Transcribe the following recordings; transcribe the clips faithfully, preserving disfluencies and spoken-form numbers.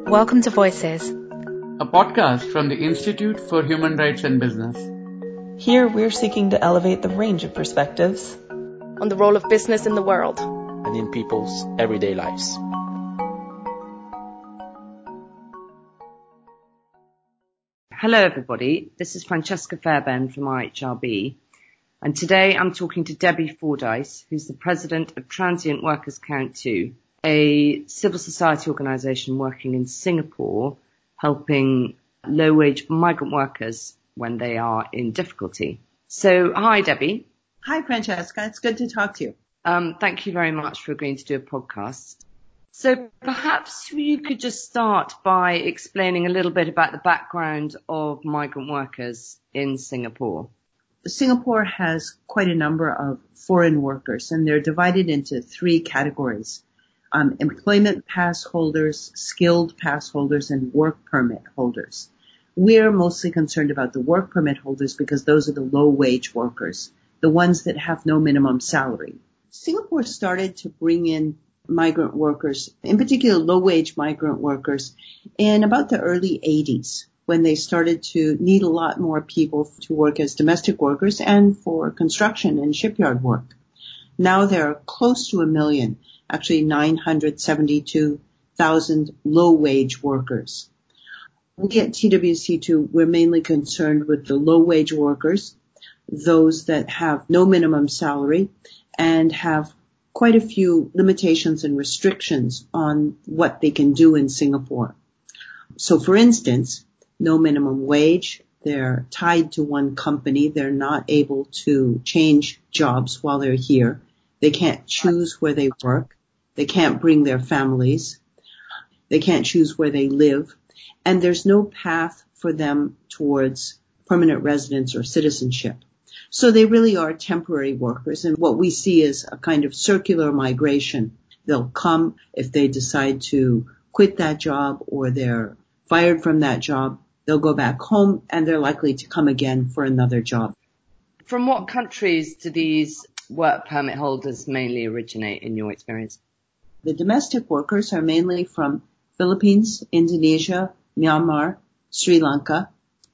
Welcome to Voices, a podcast from the Institute for Human Rights and Business. Here we're seeking to elevate the range of perspectives on the role of business in the world and in people's everyday lives. Hello everybody, this is Francesca Fairbairn from R H R B, and today I'm talking to Debbie Fordyce, who's the president of Transient Workers Count two, a civil society organisation working in Singapore, helping low-wage migrant workers when they are in difficulty. So, hi Debbie. Hi Francesca, it's good to talk to you. Um, thank you very much for agreeing to do a podcast. So perhaps you could just start by explaining a little bit about the background of migrant workers in Singapore. Singapore has quite a number of foreign workers, and they're divided into three categories. Um, employment pass holders, skilled pass holders, and work permit holders. We're mostly concerned about the work permit holders because those are the low-wage workers, the ones that have no minimum salary. Singapore started to bring in migrant workers, in particular low-wage migrant workers, in about the early eighties, when they started to need a lot more people to work as domestic workers and for construction and shipyard work. Now there are close to a million, actually nine hundred seventy-two thousand low-wage workers. We at T W C two, we're mainly concerned with the low-wage workers, those that have no minimum salary and have quite a few limitations and restrictions on what they can do in Singapore. So for instance, no minimum wage, they're tied to one company, they're not able to change jobs while they're here, they can't choose where they work, they can't bring their families, they can't choose where they live, and there's no path for them towards permanent residence or citizenship. So they really are temporary workers, and what we see is a kind of circular migration. They'll come if they decide to quit that job or they're fired from that job. They'll go back home and they're likely to come again for another job. From what countries do these work permit holders mainly originate in your experience? The domestic workers are mainly from Philippines, Indonesia, Myanmar, Sri Lanka.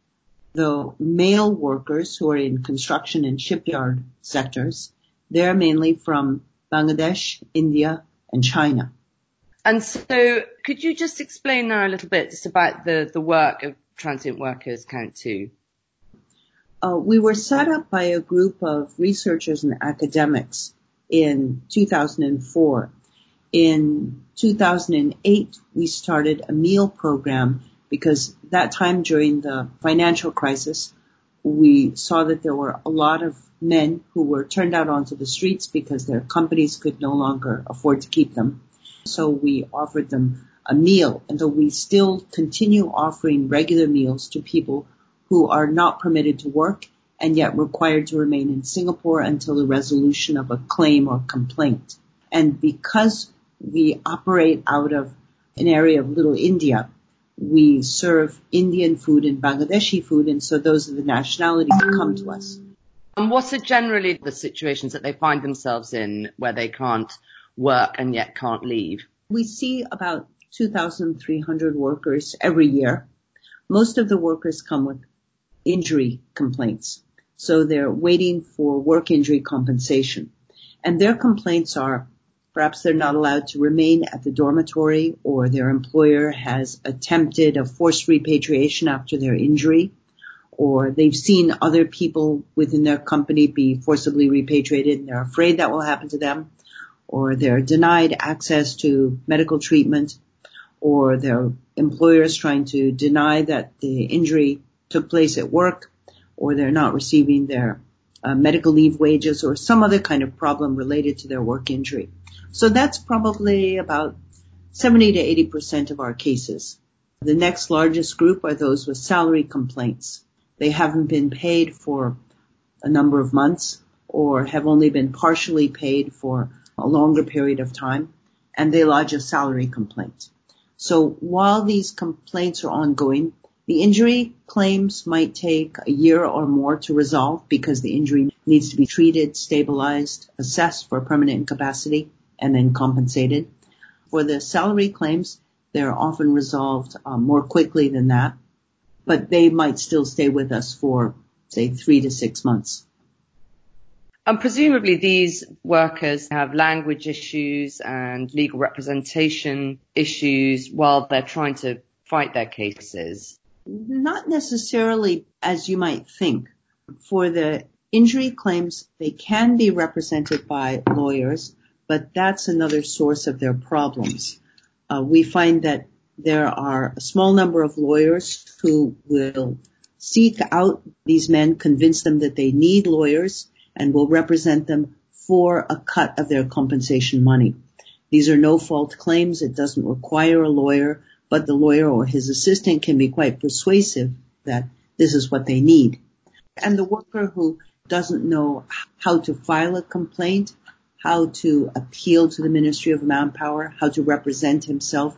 The male workers who are in construction and shipyard sectors, they're mainly from Bangladesh, India, and China. And so could you just explain now a little bit just about the, the work of Transient Workers Count two? Uh, we were set up by a group of researchers and academics in two thousand four. In two thousand eight, we started a meal program because that time during the financial crisis, we saw that there were a lot of men who were turned out onto the streets because their companies could no longer afford to keep them. So we offered them a meal, and so we still continue offering regular meals to people who are not permitted to work and yet required to remain in Singapore until the resolution of a claim or complaint. And because we operate out of an area of Little India, we serve Indian food and Bangladeshi food, and so those are the nationalities that come to us. And what are generally the situations that they find themselves in where they can't work and yet can't leave? We see about two thousand three hundred workers every year. Most of the workers come with injury complaints, so they're waiting for work injury compensation. And their complaints are perhaps they're not allowed to remain at the dormitory, or their employer has attempted a forced repatriation after their injury, or they've seen other people within their company be forcibly repatriated and they're afraid that will happen to them, or they're denied access to medical treatment, or their employer is trying to deny that the injury took place at work, or they're not receiving their uh, medical leave wages, or some other kind of problem related to their work injury. So that's probably about seventy to eighty percent of our cases. The next largest group are those with salary complaints. They haven't been paid for a number of months or have only been partially paid for a longer period of time, and they lodge a salary complaint. So while these complaints are ongoing, the injury claims might take a year or more to resolve because the injury needs to be treated, stabilized, assessed for permanent incapacity, and then compensated. For the salary claims, They're often resolved um, more quickly than that, but they might still stay with us for, say, three to six months. And presumably these workers have language issues and legal representation issues while they're trying to fight their cases. Not necessarily as you might think. For the injury claims, they can be represented by lawyers, but that's another source of their problems. Uh, we find that there are a small number of lawyers who will seek out these men, convince them that they need lawyers, and will represent them for a cut of their compensation money. These are no-fault claims. It doesn't require a lawyer, but the lawyer or his assistant can be quite persuasive that this is what they need. And the worker who doesn't know how to file a complaint, how to appeal to the Ministry of Manpower, how to represent himself,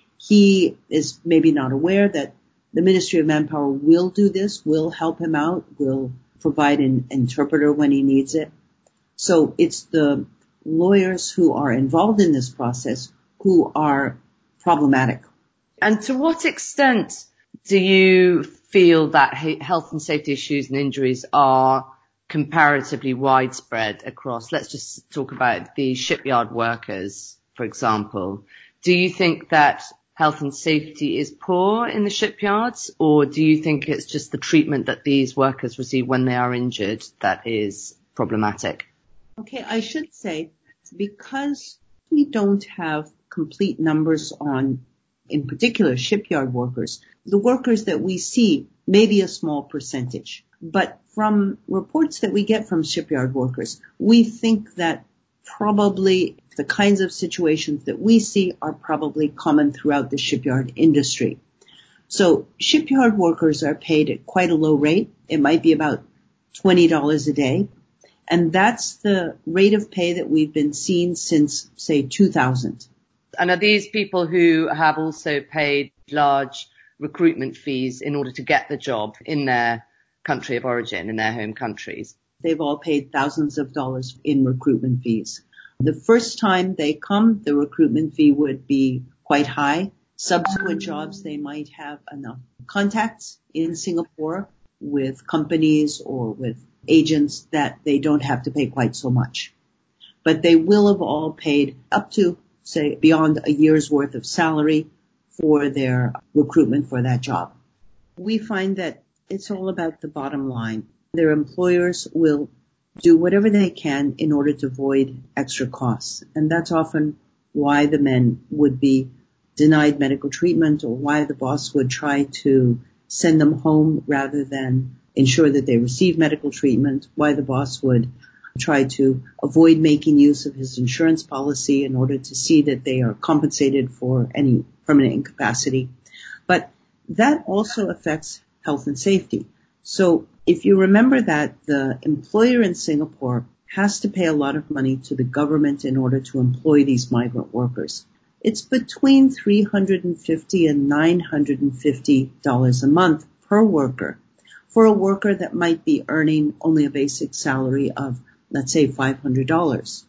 he is maybe not aware that the Ministry of Manpower will do this, will help him out, will provide an interpreter when he needs it. So it's the lawyers who are involved in this process who are problematic. And to what extent do you feel that health and safety issues and injuries are comparatively widespread across, let's just talk about the shipyard workers, for example. Do you think that health and safety is poor in the shipyards, or do you think it's just the treatment that these workers receive when they are injured that is problematic? Okay, I should say, because we don't have complete numbers on, in particular, shipyard workers, the workers that we see may be a small percentage. But from reports that we get from shipyard workers, we think that probably the kinds of situations that we see are probably common throughout the shipyard industry. So shipyard workers are paid at quite a low rate. It might be about twenty dollars a day. And that's the rate of pay that we've been seeing since, say, two thousand. And are these people who have also paid large recruitment fees in order to get the job in their country of origin, in their home countries? They've all paid thousands of dollars in recruitment fees. The first time they come, the recruitment fee would be quite high. Subsequent jobs, they might have enough contacts in Singapore with companies or with agents that they don't have to pay quite so much. But they will have all paid up to, say, beyond a year's worth of salary for their recruitment for that job. We find that it's all about the bottom line. Their employers will do whatever they can in order to avoid extra costs. And that's often why the men would be denied medical treatment, or why the boss would try to send them home rather than ensure that they receive medical treatment, why the boss would try to avoid making use of his insurance policy in order to see that they are compensated for any permanent incapacity. But that also affects health and safety. So if you remember that the employer in Singapore has to pay a lot of money to the government in order to employ these migrant workers, it's between three hundred fifty dollars and nine hundred fifty dollars a month per worker for a worker that might be earning only a basic salary of, let's say, five hundred dollars.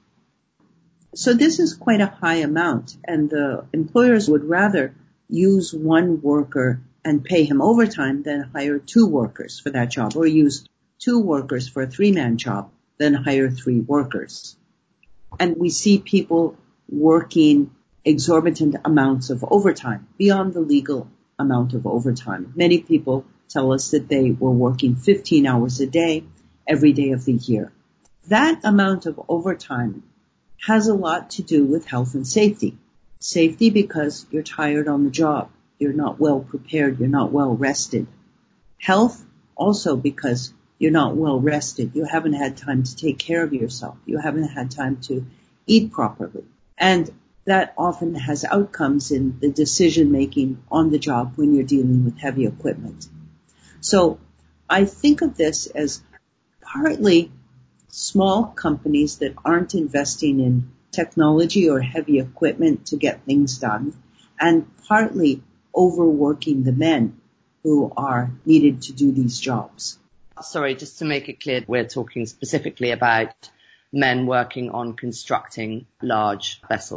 So this is quite a high amount, and the employers would rather use one worker and pay him overtime than hire two workers for that job, or use two workers for a three-man job than hire three workers. And we see people working exorbitant amounts of overtime, beyond the legal amount of overtime. Many people tell us that they were working fifteen hours a day, every day of the year. That amount of overtime has a lot to do with health and safety. Safety because you're tired on the job. You're not well prepared. You're not well rested. Health also because you're not well rested. You haven't had time to take care of yourself. You haven't had time to eat properly. And that often has outcomes in the decision making on the job when you're dealing with heavy equipment. So I think of this as partly small companies that aren't investing in technology or heavy equipment to get things done, and partly overworking the men who are needed to do these jobs. Sorry, just to make it clear, we're talking specifically about men working on constructing large vessels.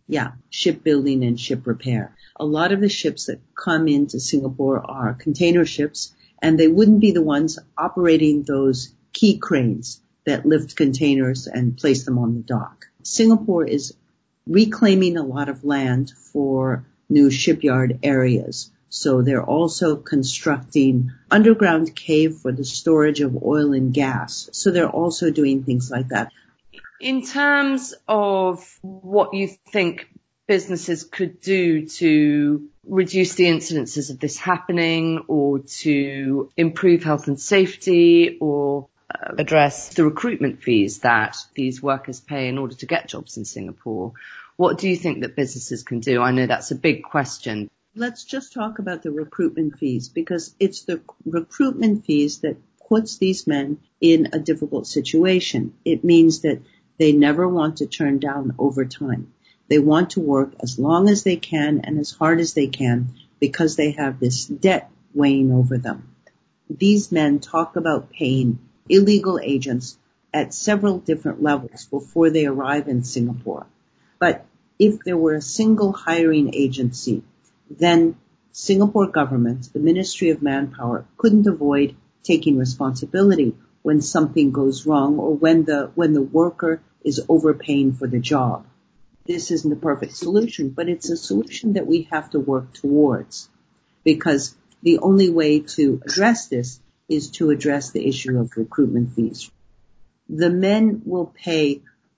Yeah, shipbuilding and ship repair. A lot of the ships that come into Singapore are container ships, and they wouldn't be the ones operating those key cranes that lift containers and place them on the dock. Singapore is reclaiming a lot of land for new shipyard areas. So they're also constructing underground cave for the storage of oil and gas. So they're also doing things like that. In terms of what you think businesses could do to reduce the incidences of this happening, or to improve health and safety, or uh, address the recruitment fees that these workers pay in order to get jobs in Singapore, what do you think that businesses can do? I know that's a big question. Let's just talk about the recruitment fees, because it's the recruitment fees that puts these men in a difficult situation. It means that they never want to turn down overtime. They want to work as long as they can and as hard as they can because they have this debt weighing over them. These men talk about paying illegal agents at several different levels before they arrive in Singapore. But if there were a single hiring agency, then Singapore government, the Ministry of Manpower, couldn't avoid taking responsibility when something goes wrong or when the when the worker is overpaying for the job. This isn't a perfect solution, but it's a solution that we have to work towards, because the only way to address this is to address the issue of recruitment fees. The men will pay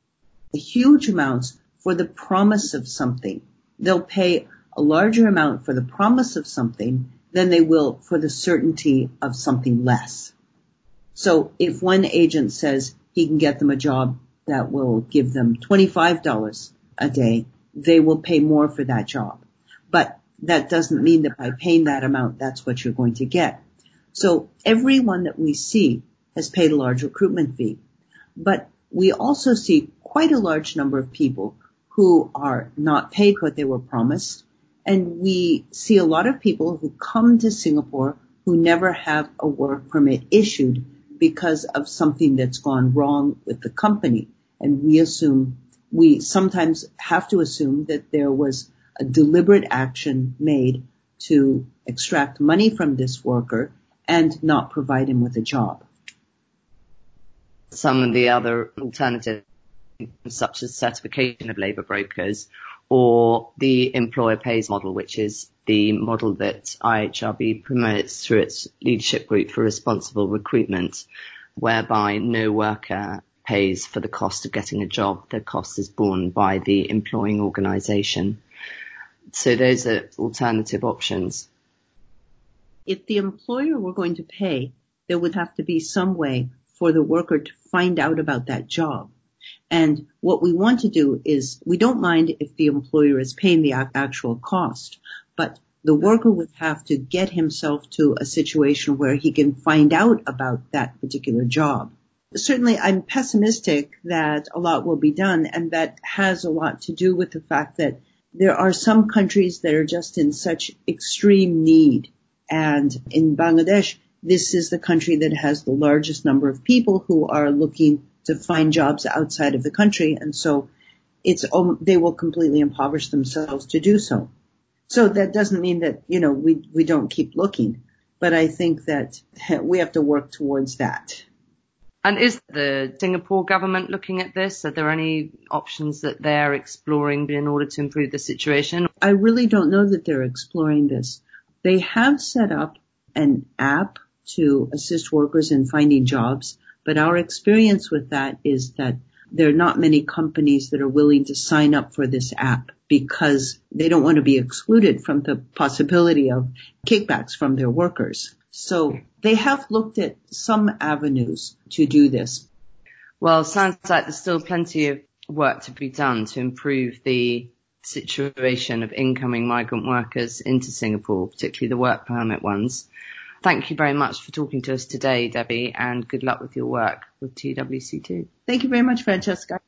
huge amounts for the promise of something. They'll pay a larger amount for the promise of something than they will for the certainty of something less. So if one agent says he can get them a job that will give them twenty-five dollars a day, they will pay more for that job. But that doesn't mean that by paying that amount, that's what you're going to get. So everyone that we see has paid a large recruitment fee. But we also see quite a large number of people who are not paid what they were promised. And we see a lot of people who come to Singapore who never have a work permit issued because of something that's gone wrong with the company. And we assume, we sometimes have to assume that there was a deliberate action made to extract money from this worker and not provide him with a job. Some of the other alternatives, such as certification of labour brokers, or the employer pays model, which is the model that I H R B promotes through its leadership group for responsible recruitment, whereby no worker pays for the cost of getting a job. The cost is borne by the employing organisation. So those are alternative options. If the employer were going to pay, there would have to be some way for the worker to find out about that job. And what we want to do is, we don't mind if the employer is paying the actual cost, but the worker would have to get himself to a situation where he can find out about that particular job. Certainly, I'm pessimistic that a lot will be done, and that has a lot to do with the fact that there are some countries that are just in such extreme need. And in Bangladesh, this is the country that has the largest number of people who are looking to find jobs outside of the country. And so it's, um, they will completely impoverish themselves to do so. So that doesn't mean that, you know, we, we don't keep looking, but I think that we have to work towards that. And is the Singapore government looking at this? Are there any options that they're exploring in order to improve the situation? I really don't know that they're exploring this. They have set up an app to assist workers in finding jobs, but our experience with that is that there are not many companies that are willing to sign up for this app because they don't want to be excluded from the possibility of kickbacks from their workers. So they have looked at some avenues to do this. Well, sounds like there's still plenty of work to be done to improve the situation of incoming migrant workers into Singapore, particularly the work permit ones. Thank you very much for talking to us today, Debbie, and good luck with your work with T W C two. Thank you very much, Francesca.